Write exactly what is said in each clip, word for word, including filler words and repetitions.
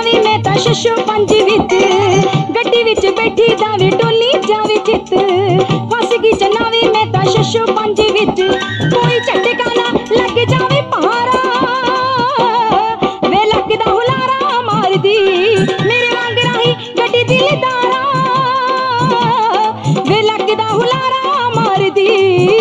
Xavi मैं तां शशो पंज विच गड्डी विच बैठी दावे डोली जावे चित फस गई चनावी मैं तां शशो पंज विच कोई झटका ना लग जावे पहारा वे लगदा हुलारा मार दी मेरे वांग राही गड्डी दिलदारा वे लगदा हुलारा मार दी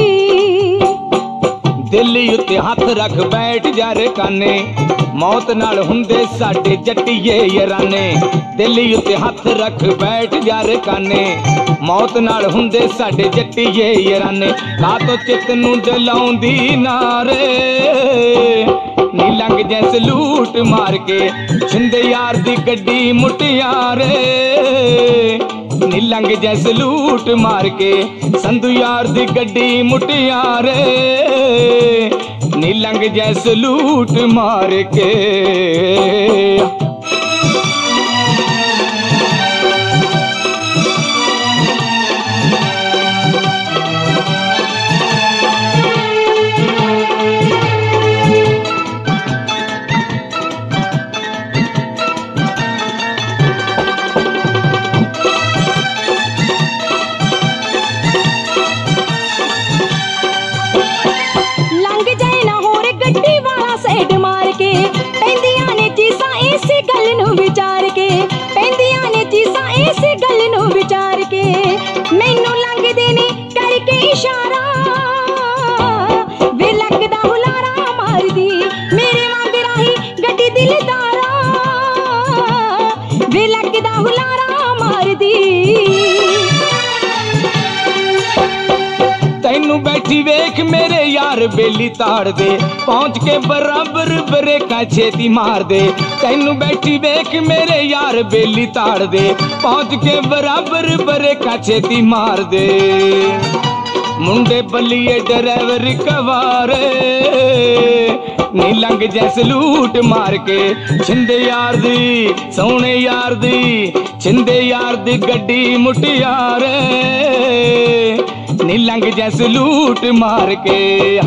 दिल उत्ते हथ रख बैठ जा रे काने मौत नाल हुंदे साडे जट्टीए यराने दिल उत्ते हथ रख बैठ जा रे काने मौत नाल हुंदे साडे जट्टीए यराने का तो चित नूं डलाउंदी नारे नी लंघ जै सलूट मार के छिंदे यार दी गड्डी मुटियारे नी लंघ जै सलूट मार के संधू यार दी गड्डी मुटियारे नी लंघ जै सलूट मार के विचार के पैंदियां ने चीज़ां इस गल नूं विचार के मैनू लंघदे ने करके इशारा वे लगदा हुलारा मार दी मेरे वांग राही गड्डी दिलदारा वे लगदा हुलारा मार दी तैनू बैठी वेख मेरे यार बेली ताड़ दे पहुंच के बराबर ब्रेकां छेती मार दे तैनू बैठी वेख मेरे यार बेली ताड़ दे पहुंच के बराबर ब्रेकां छेती मार दे मुंडे बल्लिए ड्राइवर कवारे नी लंघ जै सलूट मार के छिंदे यार दी सोहणे यार दी छिंदे यार दी गड्डी मुटियारे नी लंघ जै सलूट मार के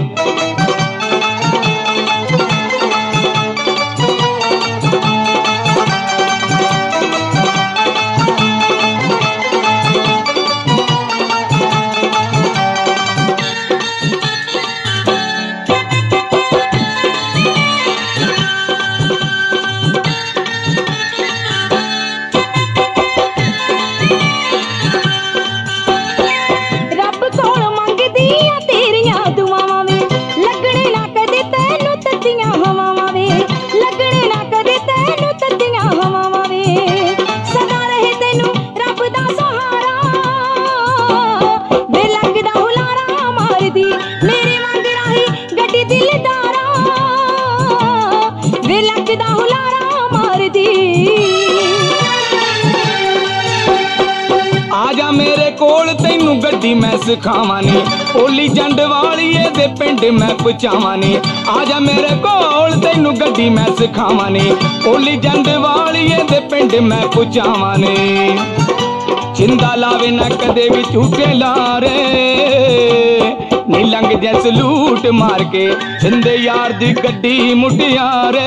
आजा मेरे कोल तैनू गड्डी मैं सिखावानी ओली जंड वाली दे पिंड मैं पहुंचावानी आजा मेरे कोल तैनू गड्डी मैं सिखावानी ओली जंड वाली दे पिंड मैं पहुंचावानी छिंदा लावे ना कदे भी झूठे लारे नी लंघ जै सलूट मार के छिंदे यार दी गड्डी मुटियारे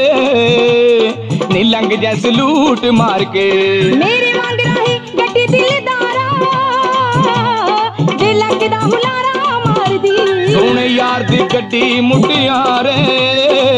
नी लंघ जै सलूट मार के मेरे वांग राही गड्डी दिलदारा वे लगदा हुलारा मार दी सोहणे यार दी गड्डी मुटियारे